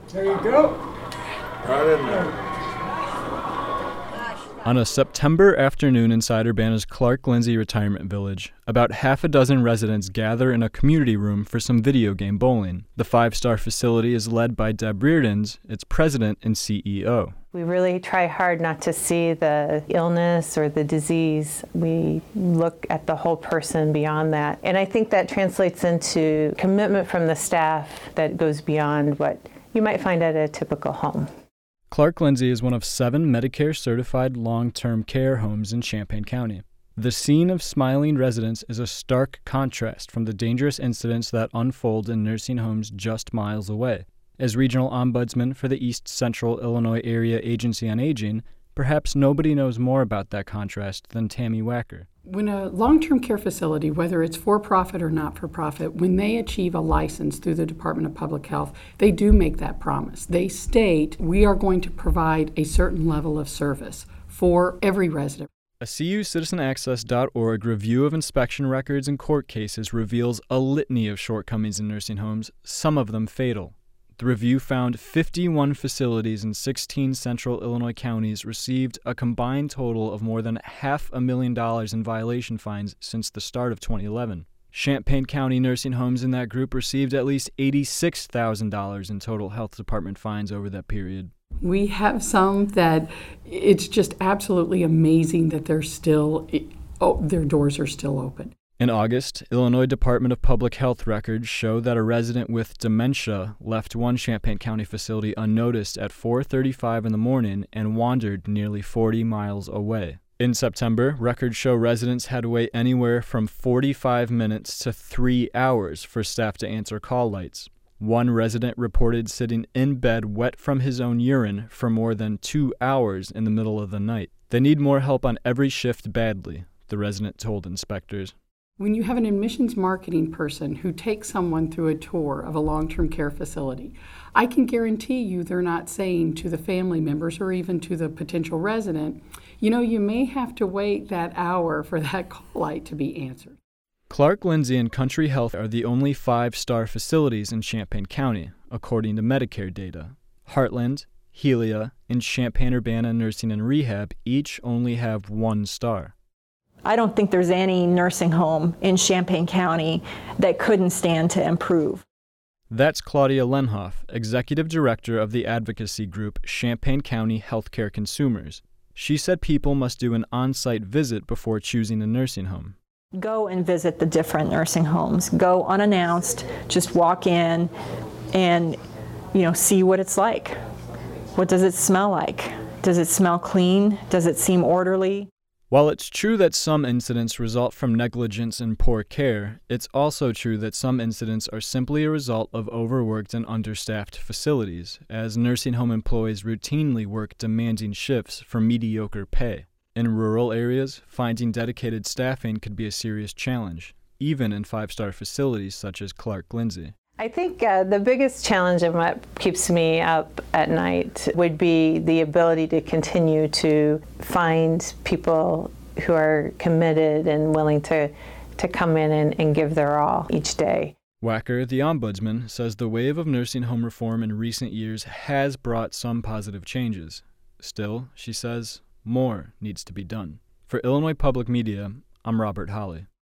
There you go. Right in there. On a September afternoon inside Urbana's Clark Lindsey Retirement Village, about half a dozen residents gather in a community room for some video game bowling. The five-star facility is led by Deb Reardons, its president and CEO. We really try hard not to see the illness or the disease. We look at the whole person beyond that. And I think that translates into commitment from the staff that goes beyond what you might find at a typical home. Clark Lindsey is one of 7 Medicare-certified long-term care homes in Champaign County. The scene of smiling residents is a stark contrast from the dangerous incidents that unfold in nursing homes just miles away. As regional ombudsman for the East Central Illinois Area Agency on Aging, perhaps nobody knows more about that contrast than Tammy Wacker. When a long-term care facility, whether it's for-profit or not-for-profit, when they achieve a license through the Department of Public Health, they do make that promise. They state, we are going to provide a certain level of service for every resident. A CUCitizenaccess.org review of inspection records and court cases reveals a litany of shortcomings in nursing homes, some of them fatal. The review found 51 facilities in 16 central Illinois counties received a combined total of more than $500,000 in violation fines since the start of 2011. Champaign County nursing homes in that group received at least $86,000 in total health department fines over that period. We have some that it's just absolutely amazing that they're still, their doors are still open. In August, Illinois Department of Public Health records show that a resident with dementia left one Champaign County facility unnoticed at 4:35 in the morning and wandered nearly 40 miles away. In September, records show residents had to wait anywhere from 45 minutes to 3 hours for staff to answer call lights. One resident reported sitting in bed wet from his own urine for more than 2 hours in the middle of the night. They need more help on every shift badly, the resident told inspectors. When you have an admissions marketing person who takes someone through a tour of a long-term care facility, I can guarantee you they're not saying to the family members or even to the potential resident, you may have to wait that hour for that call light to be answered. Clark Lindsey and Country Health are the only 5-star facilities in Champaign County, according to Medicare data. Heartland, Helia, and Champaign-Urbana Nursing and Rehab each only have 1 star. I don't think there's any nursing home in Champaign County that couldn't stand to improve. That's Claudia Lenhoff, Executive Director of the advocacy group Champaign County Healthcare Consumers. She said people must do an on-site visit before choosing a nursing home. Go and visit the different nursing homes. Go unannounced, just walk in and, see what it's like. What does it smell like? Does it smell clean? Does it seem orderly? While it's true that some incidents result from negligence and poor care, it's also true that some incidents are simply a result of overworked and understaffed facilities, as nursing home employees routinely work demanding shifts for mediocre pay. In rural areas, finding dedicated staffing could be a serious challenge, even in 5-star facilities such as Clark Lindsey. I think the biggest challenge and what keeps me up at night would be the ability to continue to find people who are committed and willing to come in and give their all each day. Wacker, the ombudsman, says the wave of nursing home reform in recent years has brought some positive changes. Still, she says, more needs to be done. For Illinois Public Media, I'm Robert Holly.